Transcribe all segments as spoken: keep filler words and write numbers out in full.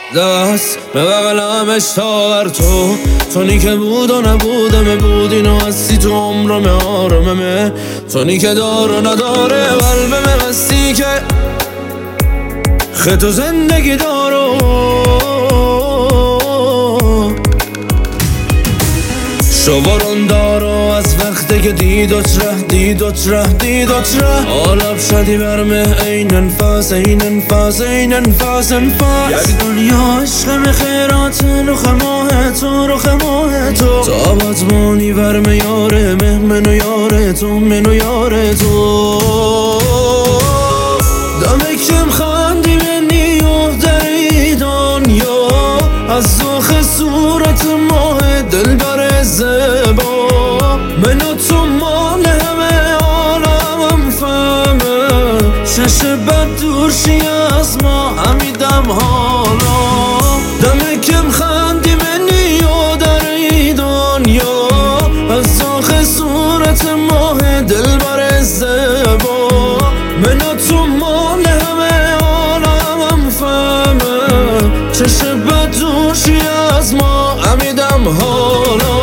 دست به بغلمش تا تو تونی که بود و نبودمه بود اینو هستی تو عمرمه آراممه تونی که دار و نداره قلبمه هستی که خط و زندگی دارو شوارون دارو از وقتی که دیدوت ره دیدوت ره دیدوت ره آلب شدی برمه این انفاس این انفاس این انفاس انفاس یک دنیا عشق خیرات رخ ماه تو رخ ماه تو تا بازمانی برمه یاره مه منو یاره تو منو یاره تو دمه کم خاندی منی و دری دنیا از زخ صورت ماه دل بر زبا منو تو مال همه عالمم فهمه شش بد دورشی از ما همیدم حالا دمه کم خندی منی و دری دنیا از زخ صورت ماه دل بر زبا منو تو مال همه عالمم فهمه چش بد دورشی از ما همیدم حالا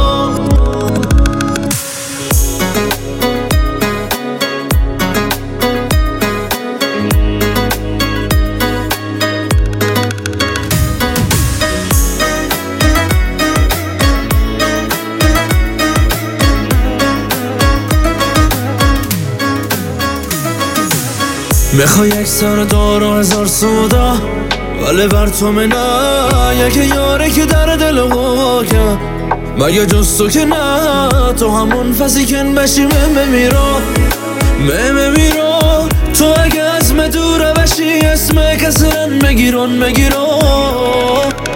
میخوای یک سر دار و هزار سودا ولی بر تو منه یک یاره که در دل و کرد مگه جز تو که نه تو همون فسی کن بشی من بمیرو من بمیرو تو اگه از مدوره بشی اسم کسرن مگیرون مگیرو